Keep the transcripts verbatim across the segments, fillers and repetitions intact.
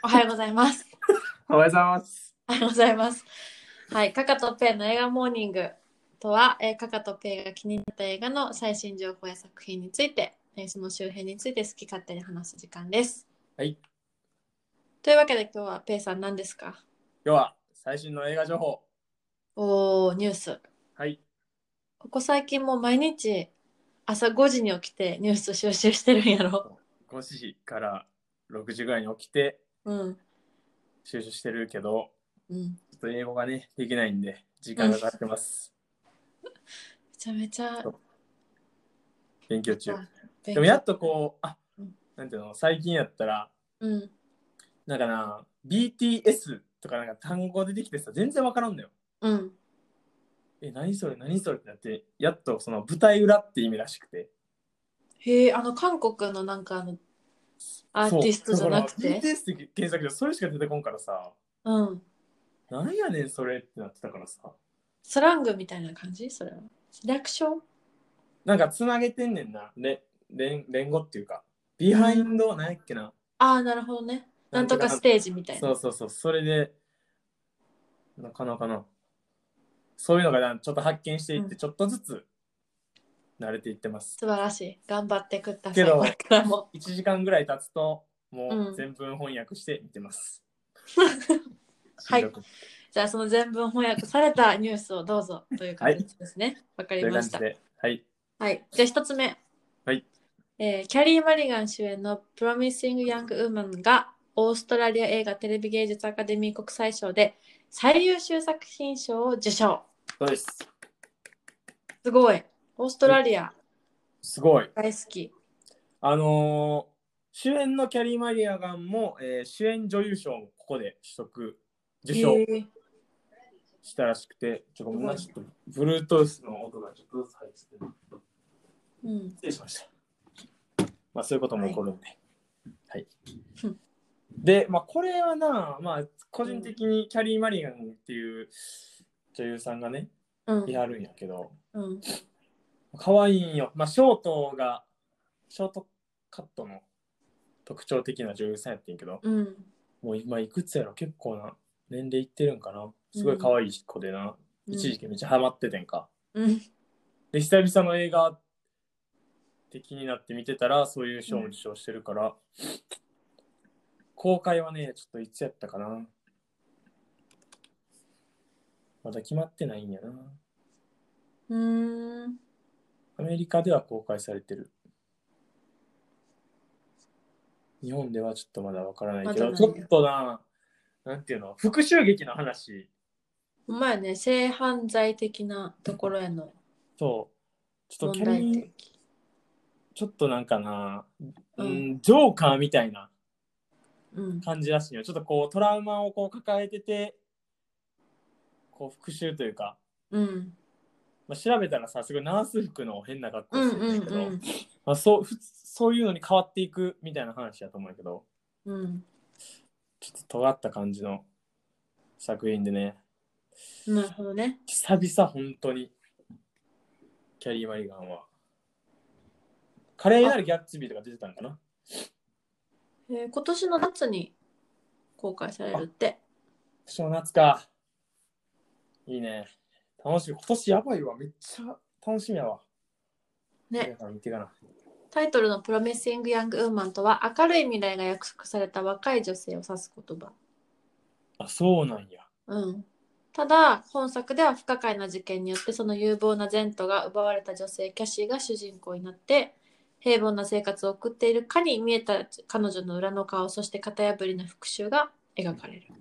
おはようございます。 おはようございます。 おはようございます。はい、カカとペイの映画モーニングとは、えーカカとペイが気になった映画の最新情報や作品について、えーその周辺について好き勝手に話す時間です。 はい。 というわけで今日はペイさん何ですか？ 今日は最新の映画情報。 おー、ニュース。 はい。 ここ最近もう毎日朝ごじに起きてニュース収集してるんやろ。 ごじからろくじぐらいに起きてうん。 収集してるけど、 うん。 ちょっと英語がね、できないんで、時うん。め間がかかってます。 ちゃめちゃそう勉強中。で勉強。 もやっとこう、あ、 うん。 なんていうの、最近やったら、 うん。 なんかな、ビーティーエス とかなんか単語出てきてさ、全然わからんのよ。 うん。 え、何それ、何それってなって、やっとその舞台裏って意味らしくて。 へえ、あの韓国のなんかあのアーティそう。 ストじゃだからなくて。 ビーティーエス って検索してそれしか出てこんからさ、 うん。 なんやねんそれってなってたからさ。 スラングみたいな感じそれは。略称。 なんかつなげてんねんな。れ連連語っていうか。ビうん。 ハインド、なんやっけな。 ああ、なるほどね。なんなんとかなんとか。 とかステージみたいな。 そうそうそう。それで、なかなかな。そういうのがちょっと発見していって、 うん。 ちょっとずつ慣れていってます。 素晴らしい。頑張ってください。これけど、 からも。 いちじかんぐらい経つと、もううん。 全文翻訳して見てます。しはい。 んどく。 じゃあその全文翻訳されたニュースをどうぞというはい。 形ですね。わかりというました。 感じで。はい。 はい。じゃあ一つ目。 はい。 えーキャリー・マリガン主演のプロミシング・ヤング・ウーマンがオーストラリア映画テレビ芸術アカデミー国際賞で最優秀作品賞を受賞。 そうです。 すごい。オーストラリアすごい。 大好き。 あのー主演のキャリー・マリアガンも、えー主演女優賞をここで取得、受賞へえ。 したらしくて、ちょっとごめんな、 すごい。 ちょっと Bluetooth の音がちょっとずつ入ってて、 うん。 失礼しました。まあそういうことも起こるんで。はい。 はい、 で、まあこれはな、まあ個人的にキャリー・マリアガンっていう女優さんがね、 うん。 やるんやけど、 うん。 可愛いんよ。まあショートが、ショートカットの特徴的な女優さんやってんけど、 うん。 もう今いくつやろ、結構な年齢いってるんかな。すごい可うん。 愛い子でな、 うん。 一時期めっちゃハマっててんか。 うん。 で、久々の映画って気になって見てたら、そういう賞もうん。 受賞してるから、公開はね、ちょっといつやったかな。まだ決まってないんやな。 うーん。 アメリカでは公開されてる。日本ではちょっとまだわからないけど、ちょっまだないよ。 とな、なんていうの、復讐劇の話。 ほんまやね、性犯罪的なところへのそう。ちょっとキ問ャリー、 題提起。 ちょっとなんかな、ううん。 ん、ジョーカーみたいなうん。 感じらしいよ。ちょっとこうトラウマをこう抱えてて、こう復讐というか、 うん。 まあ、調べたらさ、すごいナース服の変な格好してるんうんうんだけど、 うん。 まあ、そうふそういうのに変わっていくみたいな話だと思うんやけど、 うん。 ちょっと尖った感じの作品でね、 なるほどね。 久々本当にキャリー・マリガンは。華麗なあ、 るギャッツビーとか出てたんかな。 えー今年の夏に公開されるあ、 って。 正夏か。いいね。楽しみ。今年やばいわ。めっちゃ楽しみやわ。 ね。 皆さん見てかな。 タイトルのプロミシング・ヤング・ウーマンとは明るい未来が約束された若い女性を指す言葉。 あ、そうなんや。 うん。ただ、本作では不可解な事件によってその有望な前途が奪われた女性キャシーが主人公になって平凡な生活を送っているかに見えた彼女の裏の顔、そして型破りな復讐が描かれる。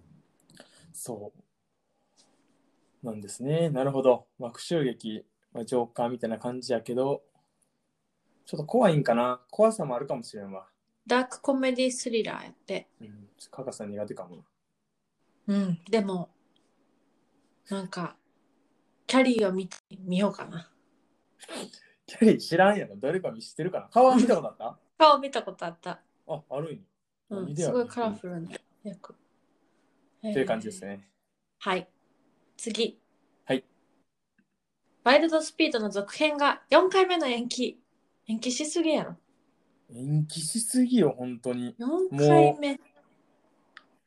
そうなんですね。なるほど。まあ、復讐劇、まあ、ジョーカーみたいな感じやけど、ちょっと怖いんかな。怖さもあるかもしれんわ。 ダークコメディスリラーやって。 うん。カカさん苦手かもな。 うん。でも、なんか、キャリーを見てみようかな。 キャリー知らんやろ。誰か見知ってるかな。顔は見たことあった顔見たことあった。 あ、あるんや。 うん。 何ですごいカやろ逆に。 ラフルな役。 という感じですね。 はい。次。 はい。 ワイルドスピードの続編がよんかいめの延期。延期しすぎやろ。 延期しすぎよ、本当に。 よんかいもめ。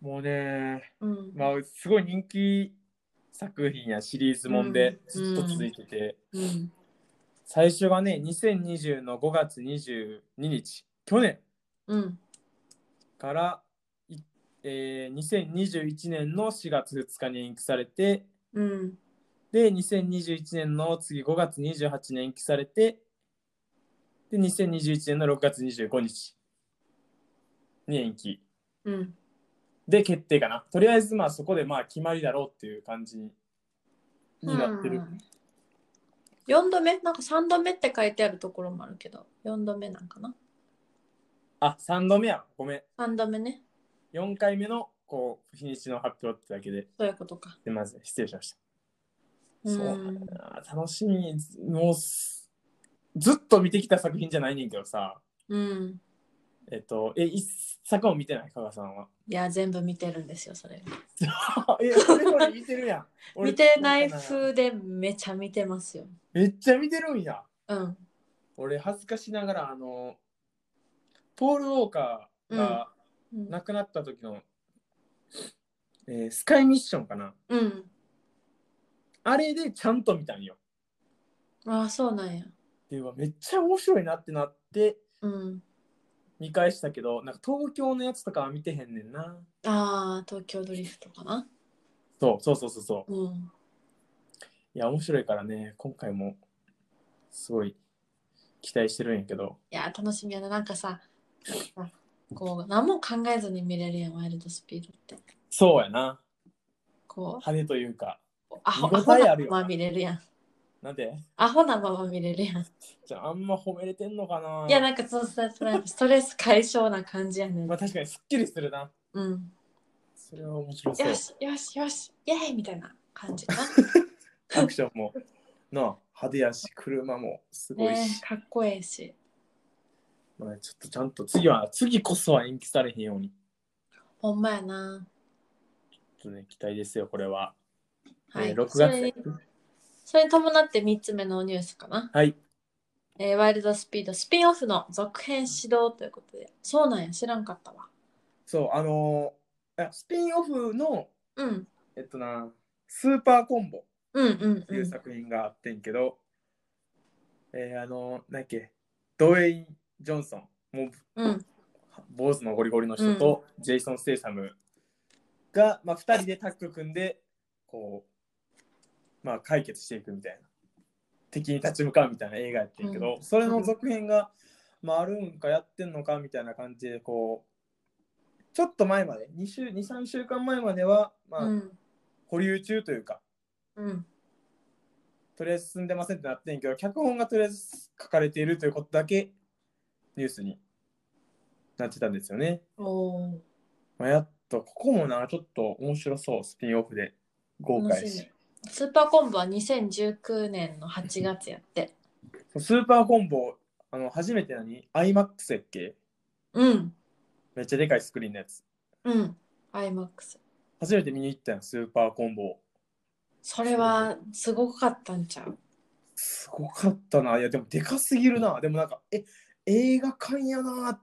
もうね、 うん。 まあ、すごい人気作品やシリーズもんでずっと続いてて、 うん。 最初がね、にせんにじゅうのごがつにじゅうににち、去年うん。 から、いえーにせんにじゅういちねんのしがつふつかに延期されて、 うん。 で、にせんにじゅういちねんの次ごがつにじゅうはちにちに延期されて、で、にせんにじゅういちねんのろくがつにじゅうごにちに延期。 うん。 で、決定かな。とりあえず、まあ、そこでまあ決まりだろうっていう感じになってる。 うん、よんどめなんかさんどめって書いてあるところもあるけど、よんどめなんかな。 あ、さんどめや。ごめん。 さんどめね。 よんかいめの、こう、日にちの発表ってだけで。 そういうことか。 すみません。失礼しました。 うそうん。 だな。楽しみ。もう、ずっと見てきた作品じゃないねんけどさ。 うん。 えっと、え、一作も見てない、加賀さんは。 いや、全部見てるんですよ、それ。 え、それぞれ見てるやん。俺見てないなんかな風でめちゃ見てますよ。 めっちゃ見てるんや。 うん。 俺、恥ずかしながら、あの、ポール・ウォーカーがうん。 亡くなった時の、えースカイミッションかな。 うん。 あれでちゃんと見たんよ。 ああ、そうなんや。 で、うわめっちゃ面白いなってなってうん。 見返したけど、なんか東京のやつとかは見てへんねんな。 ああ、東京ドリフトかな。 そうそうそうそうそう。 うん。 いや、面白いからね、今回もすごい期待してるんやけど。 いや、楽しみやな。なんかさ、こう、何も考えずに見れるやん、ワイルドスピードって。 そうやな。 こ派手というか、 う、アホ、 見応アホなえあるよな。 まま見れるやん。 なんでアホなまま見れるやん。 じゃあ、あんま褒めれてんのかな。 いや、なんかそうさ、ストレス解消な感じやねん。 まあ確かにすっきりするな。 うん。 それは面白そう。 よし、よし、よし、イェーイみたいな感じかアクションもな派手やし、車もすごいね。 し。 かっこええし。 まあ、ちょっとちゃんと次は、次こそは延期されへんように。 ほんまやな。 ちょっとね、期待ですよ、これは。 はい。 えー、ろくがつそれに、それに伴ってみっつめのニュースかな。 はい。 えーワイルドスピードスピンオフの続編始動ということで。そうなんや、知らんかったわ。 そう、あのー、スピンオフの、 うん。 えっとな、スーパーコンボっうんうんていううん。 作品があってんけど、えー、あのー、なんやっけ、ドウェイン・ジョンソン、もう、 うん。 坊主のゴリゴリの人と、ジェイソン・ステイサムが、まあ、ふたりでタッグ組んで、こう、まあ、解決していくみたいな。敵に立ち向かうみたいな映画やってんけど、 うんそれの続編が、まあ、あるんかやってんのかみたいな感じで、こう、ちょっと前まで、に週、に、さんしゅうかんまえまでは、まあ、 うん保留中というか、 うんとりあえず進んでませんってなってんけど、脚本がとりあえず書かれているということだけニュースになってたんですよね。 おー、 まあ、やっと、ここもな、ちょっと面白そう、スピンオフで豪華やし。 楽しみ。スーパーコンボはにせんじゅうきゅうねんのはちがつやって。 スーパーコンボ、あの初めて何 ?iMAX やっけうん。 めっちゃでかいスクリーンのやつ。 うん。アイマックス。 初めて見に行ったよ、スーパーコンボ。 それはすごかったんちゃう？ すごかったな。いや、でもでかすぎるな。でもなんか、え、映画館やな。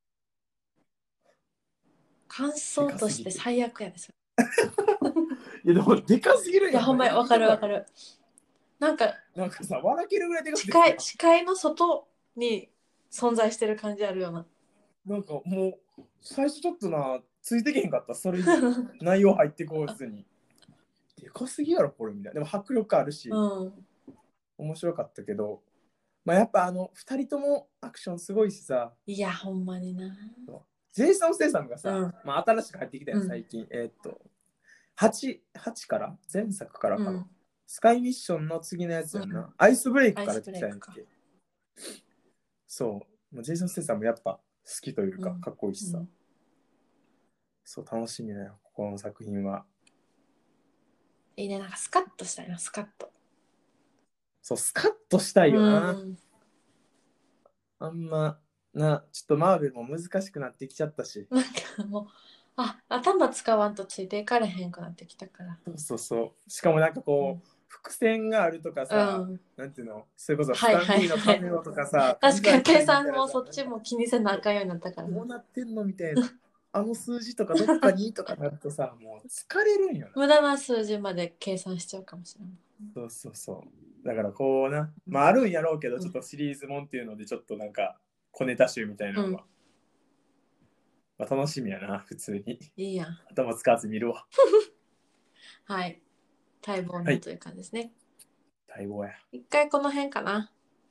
感想として最悪やです。 いや、でもでかすぎるやん。 いや、ほんまにわかるわかる。なんか、 なんかさ、笑けるぐらいでかす視ぎる。 界視界の外に存在してる感じあるような。 なんかもう、最初ちょっとな、ついてけへんかった。それに内容入ってこずに。でかすぎやろ、これみたいな。でも迫力あるし、 うん。 面白かったけど、まあ、やっぱあの、ふたりともアクションすごいしさ、 いや、ほんまにな。 ジェイソン・ステイサムがさ、 うんまあ、新しく入ってきたよ、 うん最近。えーっと、はち、はちから前作からかな、 うんスカイミッションの次のやつやんな。 うんアイスブレイクから来たやんアイスブけ。そう。もうジェイソン・ステイサムやっぱ好きというか、 うんかっこいいしさ。 うんそう、楽しみだよ、この作品は。 いいね、なんかスカッとしたいな、スカッと。 そう、スカッとしたいよな。 うんあんま、な、ちょっとマーベルも難しくなってきちゃったし。 なんかもう、あ、頭使わんとついていかれへんくなってきたから。 そうそうそう。しかもなんかこう、 うん伏線があるとかさ、 うんなんていうの、それこそスはいはいタンリーのカメラとかさ、 確かに、計計算もそっちも気にせなあかんようになったからな。 どうなってんのみたいな。 あの数字とかどっかにとかなるとさ、もう疲れるんよな。 無駄な数字まで計算しちゃうかもしれない。 そうそうそう。だからこうな、まああるんやろうけど、ちょっとシリーズもんっていうので、ちょっとなんか小ネタ集みたいなのは、 うん、 まあ、楽しみやな、普通に。 いいやん。 頭使わず見るわ。 はい。待望のという感じですね。 待望や。 一回この辺かな。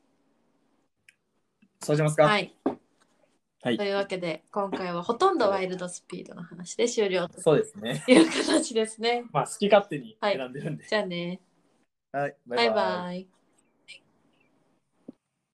そうしますか。 はい。 はいというわけで、今回はほとんどワイルドスピードの話で終了とそうですね。 いう形ですね。 まあ好き勝手に選んでるんで。 じゃあね。 はい、バイバイ。 バイバイ。